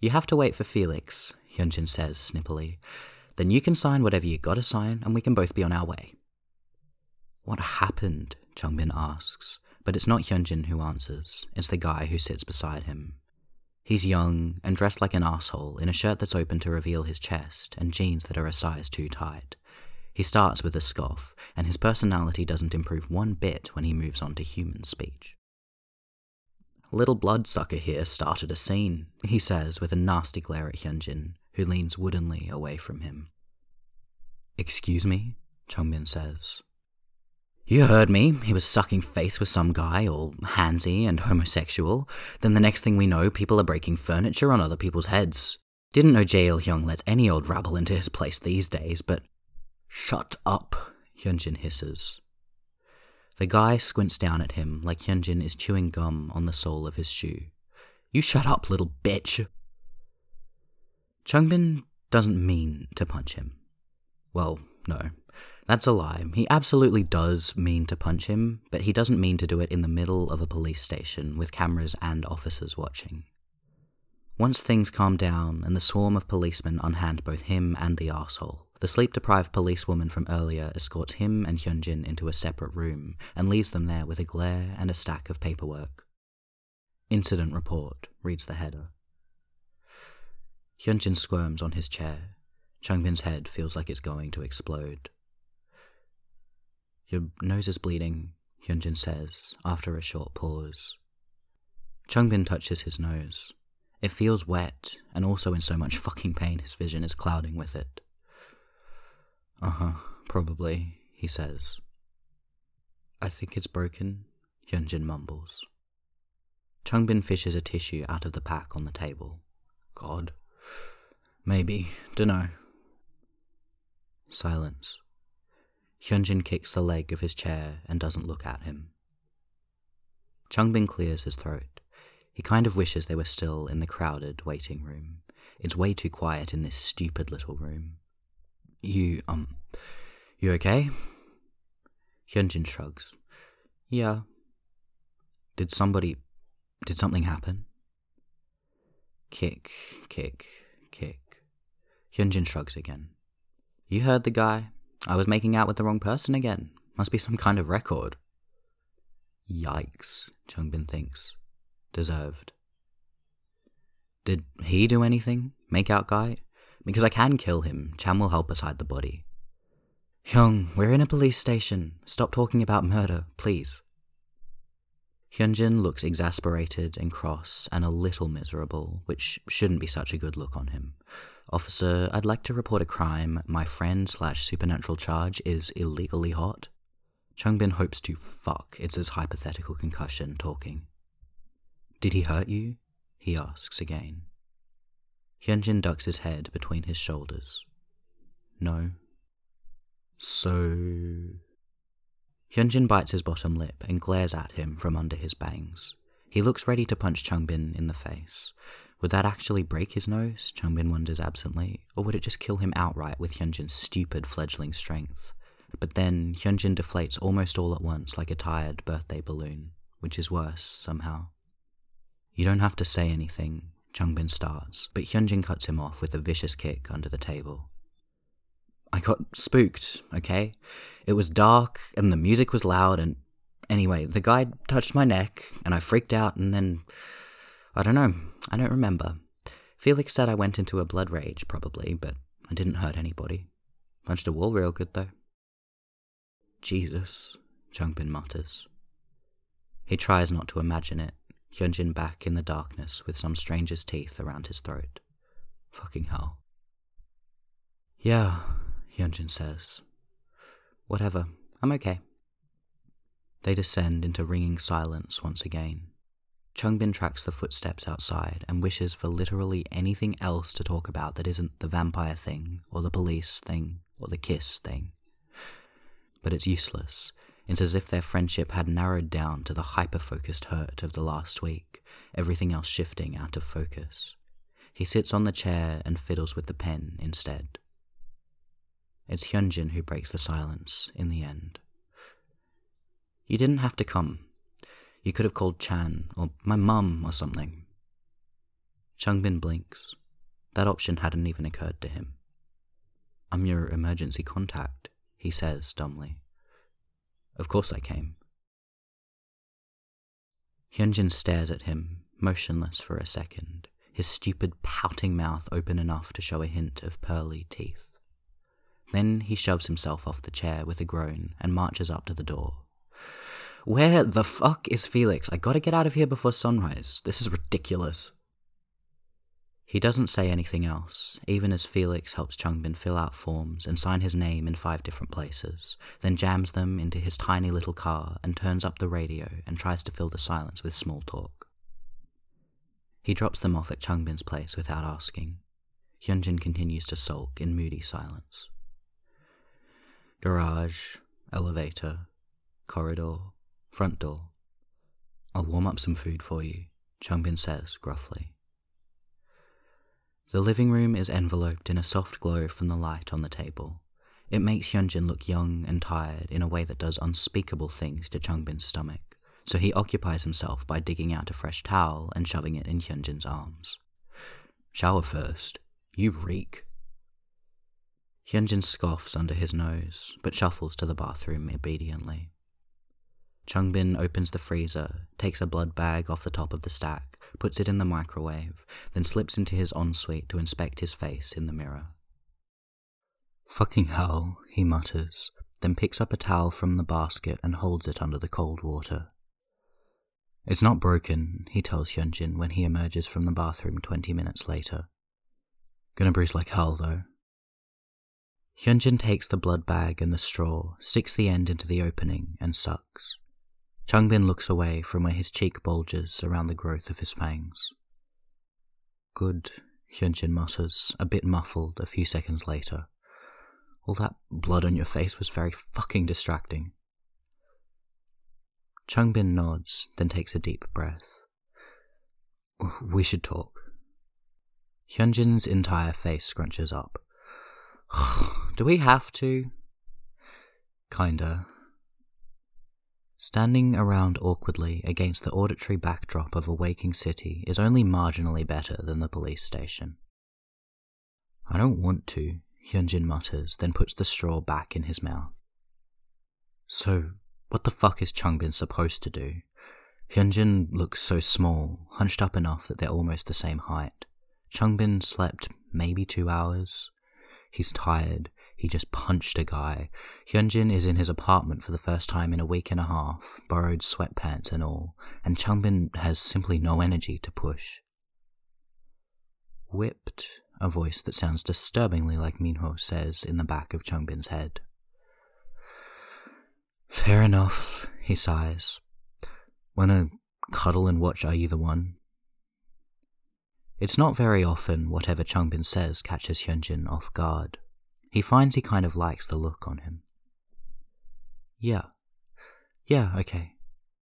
You have to wait for Felix, Hyunjin says snippily. Then you can sign whatever you gotta sign, and we can both be on our way. What happened? Changbin asks, but it's not Hyunjin who answers, it's the guy who sits beside him. He's young and dressed like an asshole in a shirt that's open to reveal his chest and jeans that are a size too tight. He starts with a scoff, and his personality doesn't improve one bit when he moves on to human speech. Little bloodsucker here started a scene, he says with a nasty glare at Hyunjin, who leans woodenly away from him. Excuse me? Changbin says. You heard me. He was sucking face with some guy, all handsy and homosexual. Then the next thing we know, people are breaking furniture on other people's heads. Didn't know Jae Il-hyung lets any old rabble into his place these days, but... Shut up, Hyunjin hisses. The guy squints down at him like Hyunjin is chewing gum on the sole of his shoe. You shut up, little bitch! Changbin doesn't mean to punch him. Well, no. That's a lie. He absolutely does mean to punch him, but he doesn't mean to do it in the middle of a police station with cameras and officers watching. Once things calm down and the swarm of policemen unhand both him and the arsehole, the sleep-deprived policewoman from earlier escorts him and Hyunjin into a separate room and leaves them there with a glare and a stack of paperwork. Incident report, reads the header. Hyunjin squirms on his chair. Changbin's head feels like it's going to explode. Your nose is bleeding, Hyunjin says, after a short pause. Changbin touches his nose. It feels wet, and also in so much fucking pain his vision is clouding with it. Uh-huh, probably, he says. I think it's broken, Hyunjin mumbles. Changbin fishes a tissue out of the pack on the table. God. Maybe, dunno. Silence. Hyunjin kicks the leg of his chair and doesn't look at him. Changbin clears his throat. He kind of wishes they were still in the crowded waiting room. It's way too quiet in this stupid little room. You, um, you okay? Hyunjin shrugs. Yeah. Did somebody, did something happen? Kick, kick, kick. Hyunjin shrugs again. You heard the guy. I was making out with the wrong person again. Must be some kind of record. Yikes, Changbin thinks. Deserved. Did he do anything? Make out guy? Because I can kill him. Chan will help us hide the body. Hyung, we're in a police station. Stop talking about murder, please. Hyunjin looks exasperated and cross and a little miserable, which shouldn't be such a good look on him. Officer, I'd like to report a crime. My friend slash supernatural charge is illegally hot. Changbin hopes to fuck. It's his hypothetical concussion talking. Did he hurt you? He asks again. Hyunjin ducks his head between his shoulders. No. So... Hyunjin bites his bottom lip and glares at him from under his bangs. He looks ready to punch Changbin in the face. Would that actually break his nose, Changbin wonders absently, or would it just kill him outright with Hyunjin's stupid fledgling strength? But then Hyunjin deflates almost all at once like a tired birthday balloon, which is worse, somehow. You don't have to say anything, Changbin starts, but Hyunjin cuts him off with a vicious kick under the table. I got spooked, okay? It was dark, and the music was loud, and... Anyway, the guy touched my neck, and I freaked out, and then... I don't know, I don't remember. Felix said I went into a blood rage, probably, but I didn't hurt anybody. Punched a wall real good, though. Jesus, Changbin mutters. He tries not to imagine it, Hyunjin back in the darkness with some stranger's teeth around his throat. Fucking hell. Yeah, Hyunjin says. Whatever, I'm okay. They descend into ringing silence once again. Changbin tracks the footsteps outside and wishes for literally anything else to talk about that isn't the vampire thing, or the police thing, or the kiss thing. But it's useless. It's as if their friendship had narrowed down to the hyper-focused hurt of the last week, everything else shifting out of focus. He sits on the chair and fiddles with the pen instead. It's Hyunjin who breaks the silence in the end. You didn't have to come. You could have called Chan, or my mum, or something. Changbin blinks. That option hadn't even occurred to him. "I'm your emergency contact," he says dumbly. "Of course I came." Hyunjin stares at him, motionless for a second, his stupid pouting mouth open enough to show a hint of pearly teeth. Then he shoves himself off the chair with a groan and marches up to the door. "Where the fuck is Felix? I gotta get out of here before sunrise. This is ridiculous." He doesn't say anything else, even as Felix helps Changbin fill out forms and sign his name in five different places, then jams them into his tiny little car and turns up the radio and tries to fill the silence with small talk. He drops them off at Changbin's place without asking. Hyunjin continues to sulk in moody silence. Garage, elevator, corridor, front door. "I'll warm up some food for you," Changbin says gruffly. The living room is enveloped in a soft glow from the light on the table. It makes Hyunjin look young and tired in a way that does unspeakable things to Changbin's stomach, so he occupies himself by digging out a fresh towel and shoving it in Hyunjin's arms. "Shower first. You reek." Hyunjin scoffs under his nose, but shuffles to the bathroom obediently. Changbin opens the freezer, takes a blood bag off the top of the stack, puts it in the microwave, then slips into his ensuite to inspect his face in the mirror. "Fucking hell," he mutters, then picks up a towel from the basket and holds it under the cold water. "It's not broken," he tells Hyunjin when he emerges from the bathroom twenty minutes later. "Gonna bruise like hell, though." Hyunjin takes the blood bag and the straw, sticks the end into the opening, and sucks. Changbin looks away from where his cheek bulges around the growth of his fangs. "Good," Hyunjin mutters, a bit muffled a few seconds later. "All that blood on your face was very fucking distracting." Changbin nods, then takes a deep breath. "We should talk." Hyunjin's entire face scrunches up. "Do we have to?" "Kinda." Standing around awkwardly against the auditory backdrop of a waking city is only marginally better than the police station. "I don't want to," Hyunjin mutters, then puts the straw back in his mouth. "So, what the fuck is Changbin supposed to do?" Hyunjin looks so small, hunched up enough that they're almost the same height. Changbin slept maybe two hours. He's tired. He just punched a guy. Hyunjin is in his apartment for the first time in a week and a half, borrowed sweatpants and all, and Changbin has simply no energy to push. "Whipped," a voice that sounds disturbingly like Minho says in the back of Changbin's head. "Fair enough," he sighs. "Wanna cuddle and watch Are You the One?" It's not very often whatever Changbin says catches Hyunjin off guard. He finds he kind of likes the look on him. Yeah. Yeah, okay.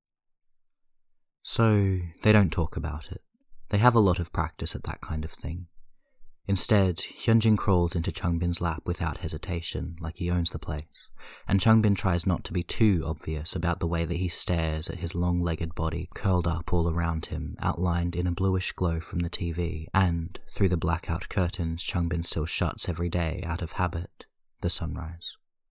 So, they don't talk about it. They have a lot of practice at that kind of thing. Instead, Hyunjin crawls into Changbin's lap without hesitation, like he owns the place, and Changbin tries not to be too obvious about the way that he stares at his long-legged body curled up all around him, outlined in a bluish glow from the T V, and, through the blackout curtains Changbin still shuts every day out of habit, the sunrise.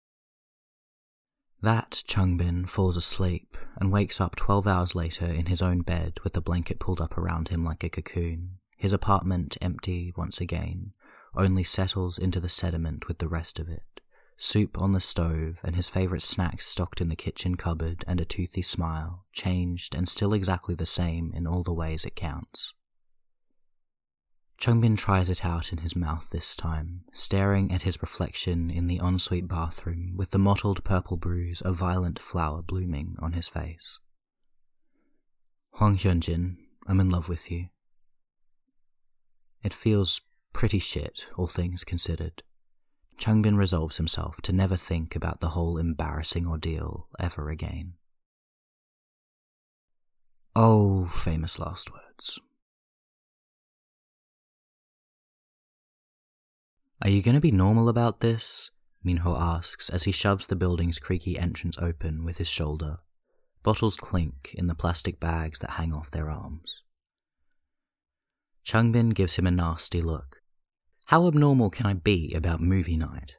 That Changbin falls asleep and wakes up twelve hours later in his own bed with the blanket pulled up around him like a cocoon. His apartment empty once again, only settles into the sediment with the rest of it. Soup on the stove and his favourite snacks stocked in the kitchen cupboard and a toothy smile, changed and still exactly the same in all the ways it counts. Changbin tries it out in his mouth this time, staring at his reflection in the ensuite bathroom with the mottled purple bruise of violent flower blooming on his face. "Hwang Hyunjin, I'm in love with you." It feels pretty shit, all things considered. Changbin resolves himself to never think about the whole embarrassing ordeal ever again. Oh, famous last words. "Are you going to be normal about this?" Minho asks as he shoves the building's creaky entrance open with his shoulder. Bottles clink in the plastic bags that hang off their arms. Changbin gives him a nasty look. How abnormal can I be about movie night?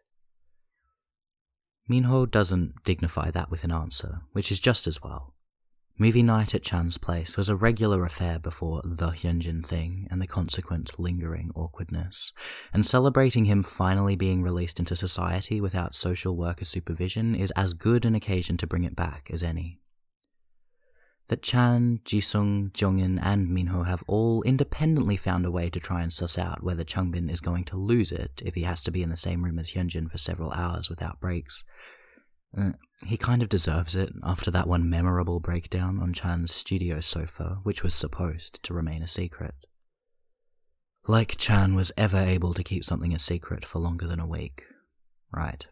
Minho doesn't dignify that with an answer, which is just as well. Movie night at Chan's place was a regular affair before the Hyunjin thing and the consequent lingering awkwardness, and celebrating him finally being released into society without social worker supervision is as good an occasion to bring it back as any. That Chan, Jisung, Jongin, and Minho have all independently found a way to try and suss out whether Changbin is going to lose it if he has to be in the same room as Hyunjin for several hours without breaks. Uh, he kind of deserves it after that one memorable breakdown on Chan's studio sofa, which was supposed to remain a secret. Like Chan was ever able to keep something a secret for longer than a week. Right.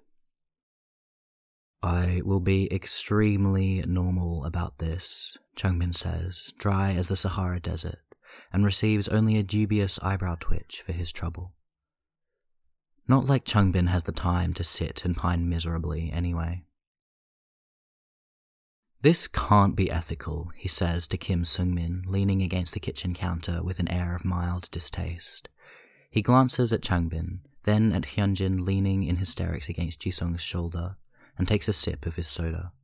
I will be extremely normal about this, Changbin says, dry as the Sahara Desert, and receives only a dubious eyebrow twitch for his trouble. Not like Changbin has the time to sit and pine miserably anyway. This can't be ethical, he says to Kim Seungmin, leaning against the kitchen counter with an air of mild distaste. He glances at Changbin, then at Hyunjin leaning in hysterics against Jisung's shoulder, and takes a sip of his soda.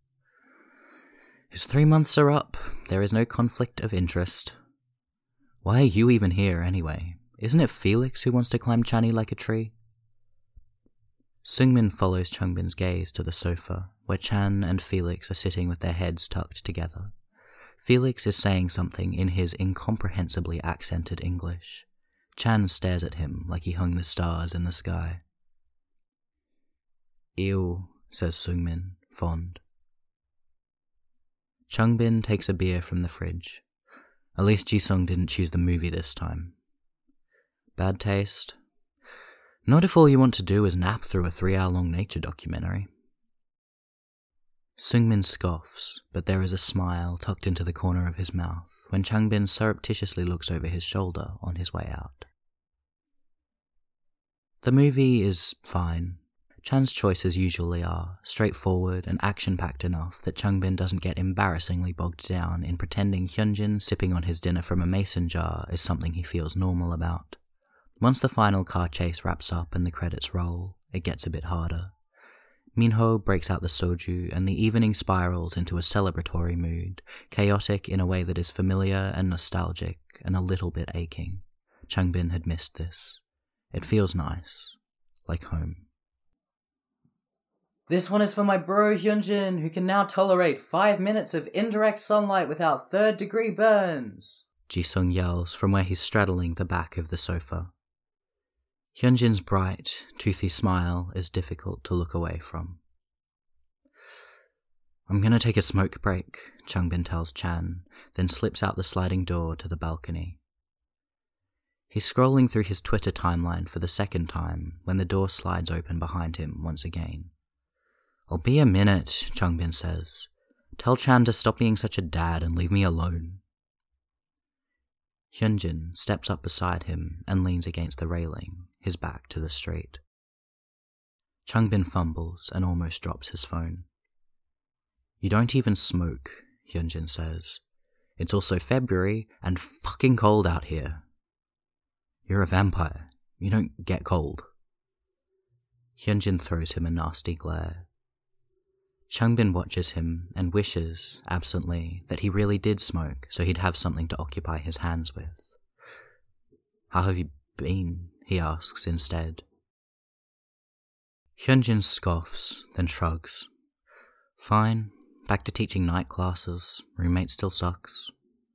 His three months are up. There is no conflict of interest. Why are you even here, anyway? Isn't it Felix who wants to climb Channy like a tree? Seungmin follows Changbin's gaze to the sofa, where Chan and Felix are sitting with their heads tucked together. Felix is saying something in his incomprehensibly accented English. Chan stares at him like he hung the stars in the sky. Ew, says Seungmin, fond. Changbin takes a beer from the fridge. At least Jisung didn't choose the movie this time. Bad taste? Not if all you want to do is nap through a three-hour-long nature documentary. Seungmin scoffs, but there is a smile tucked into the corner of his mouth when Changbin surreptitiously looks over his shoulder on his way out. The movie is fine. Chan's choices usually are straightforward and action-packed enough that Changbin doesn't get embarrassingly bogged down in pretending Hyunjin sipping on his dinner from a mason jar is something he feels normal about. Once the final car chase wraps up and the credits roll, it gets a bit harder. Minho breaks out the soju and the evening spirals into a celebratory mood, chaotic in a way that is familiar and nostalgic and a little bit aching. Changbin had missed this. It feels nice, like home. This one is for my bro Hyunjin, who can now tolerate five minutes of indirect sunlight without third-degree burns. Jisung yells from where he's straddling the back of the sofa. Hyunjin's bright, toothy smile is difficult to look away from. I'm gonna take a smoke break, Changbin tells Chan, then slips out the sliding door to the balcony. He's scrolling through his Twitter timeline for the second time when the door slides open behind him once again. I'll be a minute, Changbin says. Tell Chan to stop being such a dad and leave me alone. Hyunjin steps up beside him and leans against the railing, his back to the street. Changbin fumbles and almost drops his phone. You don't even smoke, Hyunjin says. It's also February and fucking cold out here. You're a vampire. You don't get cold. Hyunjin throws him a nasty glare. Changbin watches him and wishes, absently, that he really did smoke so he'd have something to occupy his hands with. How have you been? He asks instead. Hyunjin scoffs, then shrugs. Fine, back to teaching night classes, roommate still sucks.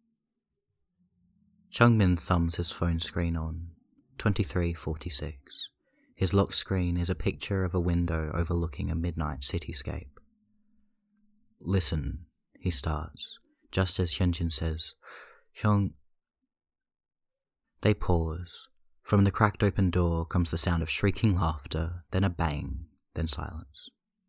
Changbin thumbs his phone screen on, twenty-three forty-six. His lock screen is a picture of a window overlooking a midnight cityscape. Listen, he starts, just as Hyunjin says, Hyung... They pause. From the cracked open door comes the sound of shrieking laughter, then a bang, then silence.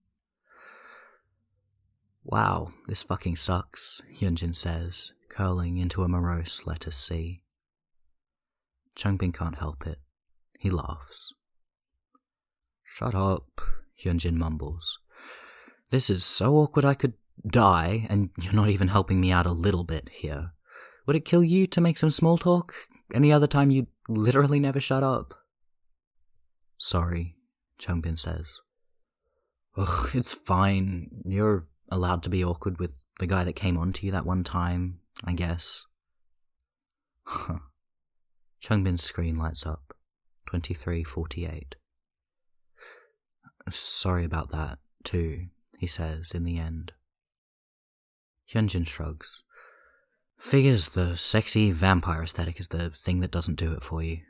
Wow, this fucking sucks, Hyunjin says, curling into a morose let us see. Changbin can't help it. He laughs. Shut up, Hyunjin mumbles. This is so awkward I could die, and you're not even helping me out a little bit here. Would it kill you to make some small talk? Any other time you'd literally never shut up? Sorry, Changbin says. Ugh, it's fine. You're allowed to be awkward with the guy that came on to you that one time, I guess. Huh. Changbin's screen lights up. twenty-three forty-eight. Sorry about that, too, he says in the end. Hyunjin shrugs. Figures the sexy vampire aesthetic is the thing that doesn't do it for you.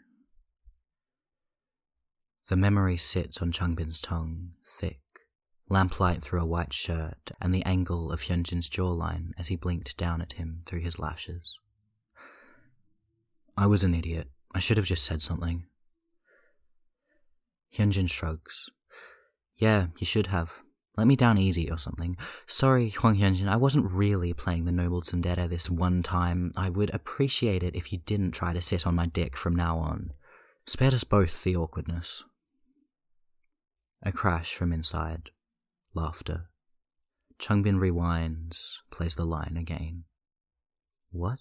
The memory sits on Changbin's tongue, thick, lamplight through a white shirt, and the angle of Hyunjin's jawline as he blinked down at him through his lashes. I was an idiot. I should have just said something. Hyunjin shrugs. Yeah, you should have. Let me down easy or something. Sorry, Hwang Hyunjin, I wasn't really playing the noble tsundere this one time. I would appreciate it if you didn't try to sit on my dick from now on. Spared us both the awkwardness. A crash from inside. Laughter. Changbin rewinds, plays the line again. What?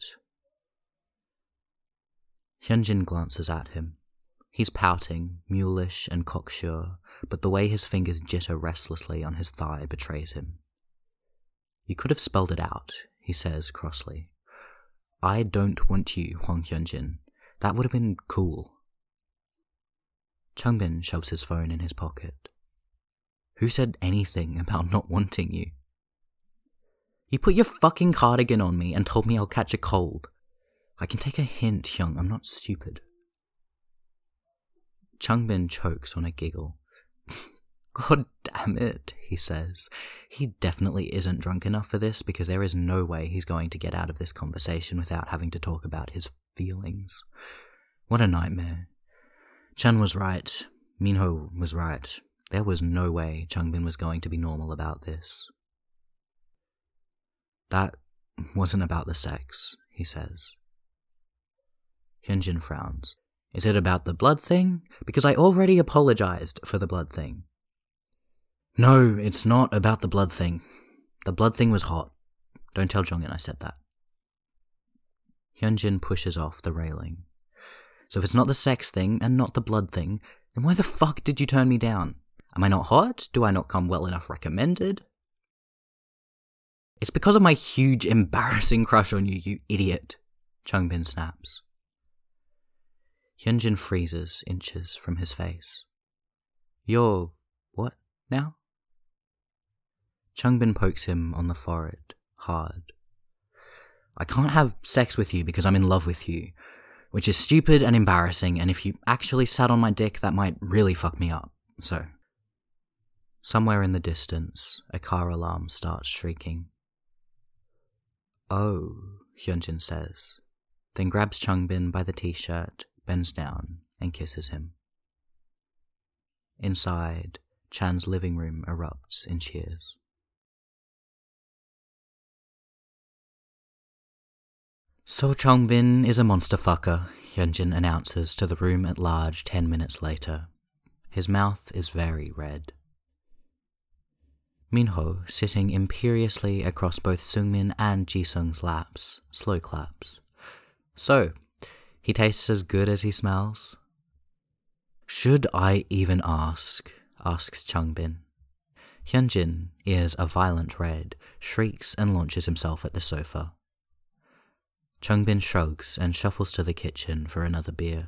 Hyunjin glances at him. He's pouting, mulish and cocksure, but the way his fingers jitter restlessly on his thigh betrays him. You could have spelled it out, he says crossly. I don't want you, Hwang Hyunjin. That would have been cool. Changbin shoves his phone in his pocket. Who said anything about not wanting you? You put your fucking cardigan on me and told me I'll catch a cold. I can take a hint, Hyung, I'm not stupid. Changbin chokes on a giggle. God damn it, he says. He definitely isn't drunk enough for this because there is no way he's going to get out of this conversation without having to talk about his feelings. What a nightmare. Chan was right. Minho was right. There was no way Changbin was going to be normal about this. That wasn't about the sex, he says. Hyunjin frowns. Is it about the blood thing? Because I already apologized for the blood thing. No, it's not about the blood thing. The blood thing was hot. Don't tell Jongin I said that. Hyunjin pushes off the railing. So if it's not the sex thing and not the blood thing, then why the fuck did you turn me down? Am I not hot? Do I not come well enough recommended? It's because of my huge embarrassing crush on you, you idiot, Changbin snaps. Hyunjin freezes inches from his face. You're what now? Changbin pokes him on the forehead, hard. I can't have sex with you because I'm in love with you, which is stupid and embarrassing, and if you actually sat on my dick, that might really fuck me up, so. Somewhere in the distance, a car alarm starts shrieking. Oh, Hyunjin says, then grabs Changbin by the t-shirt, bends down, and kisses him. Inside, Chan's living room erupts in cheers. So Changbin is a monster fucker, Hyunjin announces to the room at large ten minutes later. His mouth is very red. Minho, sitting imperiously across both Seungmin and Jisung's laps, slow claps. So, he tastes as good as he smells? Should I even ask? Asks Changbin. Hyunjin, ears a violent red, shrieks and launches himself at the sofa. Changbin shrugs and shuffles to the kitchen for another beer.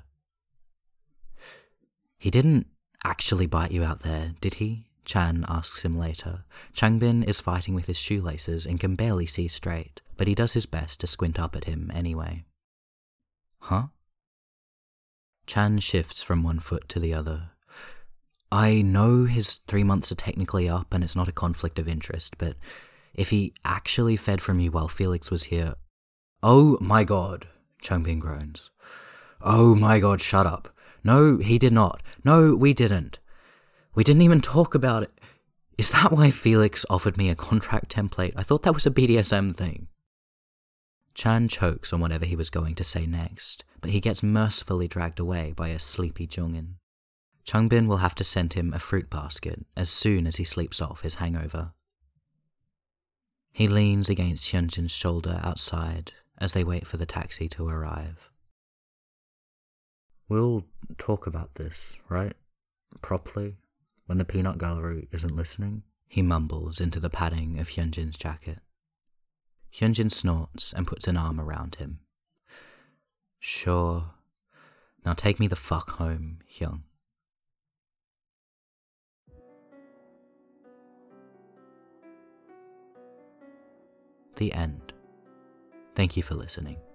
He didn't actually bite you out there, did he? Chan asks him later. Changbin is fighting with his shoelaces and can barely see straight, but he does his best to squint up at him anyway. Huh? Chan shifts from one foot to the other. I know his three months are technically up and it's not a conflict of interest, but if he actually fed from you while Felix was here... Oh my god, Changbin groans. Oh my god, shut up. No, he did not. No, we didn't. We didn't even talk about it. Is that why Felix offered me a contract template? I thought that was a B D S M thing. Chan chokes on whatever he was going to say next, but he gets mercifully dragged away by a sleepy Jongin. Changbin will have to send him a fruit basket as soon as he sleeps off his hangover. He leans against Hyunjin's shoulder outside as they wait for the taxi to arrive. We'll talk about this, right? Properly, when the peanut gallery isn't listening? He mumbles into the padding of Hyunjin's jacket. Hyunjin snorts and puts an arm around him. Sure. Now take me the fuck home, Hyung. The end. Thank you for listening.